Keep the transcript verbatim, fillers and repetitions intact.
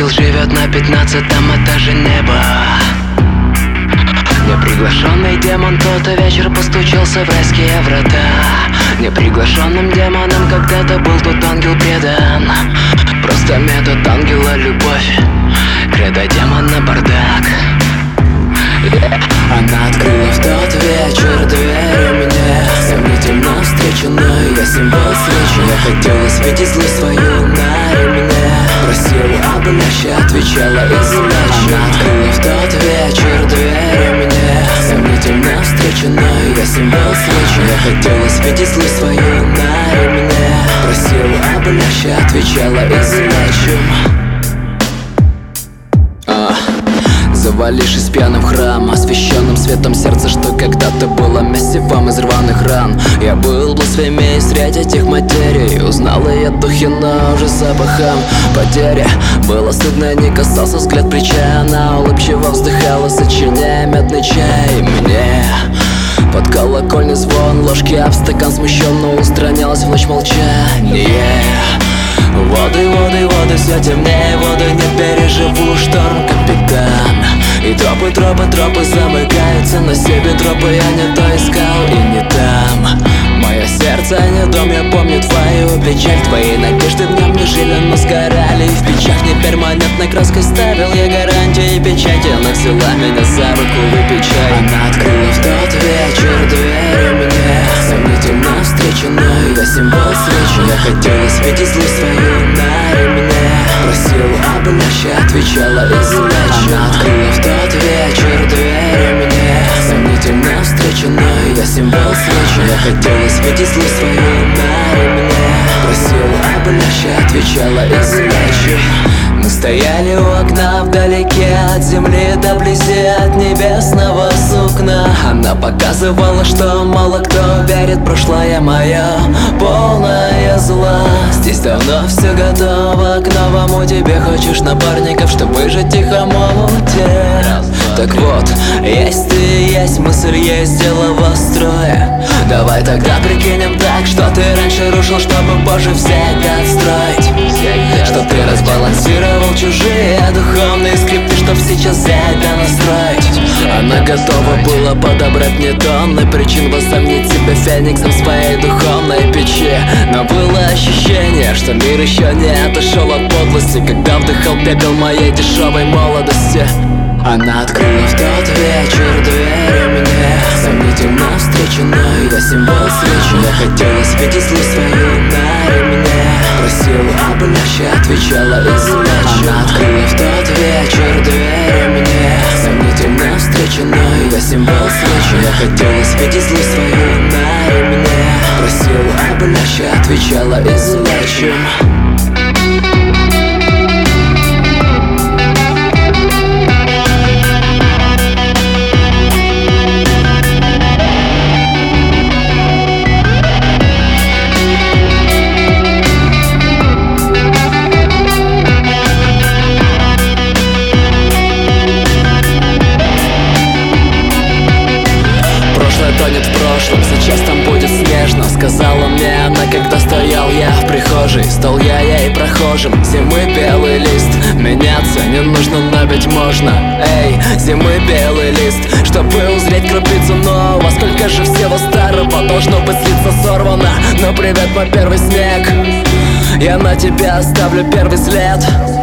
ангел живет на пятнадцатом этаже неба. Неприглашенный демон тот вечер постучался в райские врата. Неприглашенным демоном когда-то был тот ангел предан. Просто метод ангела — любовь, кредо демона — бардак. Yeah. Она открыла в тот вечер двери мне. Сомнительно встреченной я символ свечи. Я хотела светить зло свою на ремне. Просила обнажья, отвечала изначально. Она открыла в тот вечер двери мне. Сомнительно встреченной я символ свечи. Я хотела светить зло свою на ремне. Просила обнажья, отвечала изначально. Завалившись пьяным в храм, освещенным светом сердца, что когда-то было месивом из рваных ран. Я был бласфемией среди этих материй. Узнала я духи, но уже запахом потери. Было стыдно, не касался взгляд плеча. Она улыбчиво вздыхала, сочиняя медный чай мне. Под колокольный звон ложки об стакан смущенно устранялась в ночь молчания. Воды, воды, воды, все темнее, воды, не переживу шторм, капитан. И тропы, тропы, тропы замыкаются на себе тропы. Я не то искал и не там. Мое сердце не дом, я помню твою печаль. Твои надежды в нем не жили, но сгорали. И в печах не перманентной краской ставил я гарантии и печати. Она взяла меня за руку, выпей чай. Она открыла в тот вечер двери мне. Сомнительно встреченной я символ свечи. Я хотела светить зло свою на ремне. Просила обнажья, отвечала изначально. Она открыла в тот вечер двери мне. Сомнительно встреченной я символ свечи. Я хотела светить зло свою на ремне. Просила обнажья, отвечала изначально. Мы стояли у окна вдалеке от земли до вблизи от небесного сукна. Она показывала, что мало кто верит, прошлое мое полное зла. Здесь давно все готово к новому. Тебе хочешь напарников, чтобы выжить в тихом омуте. Так вот, есть ты, есть мысль, есть дело во строе. Давай тогда прикинем так, что ты раньше рушил, чтобы позже взять да отстроить. Что ты разбалансировал чужие духовные скрипты, чтоб сейчас взять да настроить. Она готова была подобрать мне тонны причин возомнить себя фениксом своей духовной печи. Но было ощущение, что мир еще не отошел от подлости, когда вдыхал пепел моей дешевой молодости. Она открыла в тот вечер двери мне. Сомнительно встреченной я символ свечи. Я хотела светить зло свою на ремне. Просила обнажья, отвечала изначально. Она открыла в тот вечер двери мне. Сомнительно встреченной я символ свечи. Я хотела светить зло свою на ремне. Просила обнажья, отвечала изначально. Тонет в прошлом, сейчас там будет снежно. Сказала мне она, когда стоял я в прихожей. Стал я ей прохожим, зимы белый лист. Меняться не нужно, но ведь можно. Эй, зимы белый лист, чтобы узреть крупицу нового. Сколько же всего старого должно быть с лица сорвано. Но привет, мой первый снег, я на тебя оставлю первый след.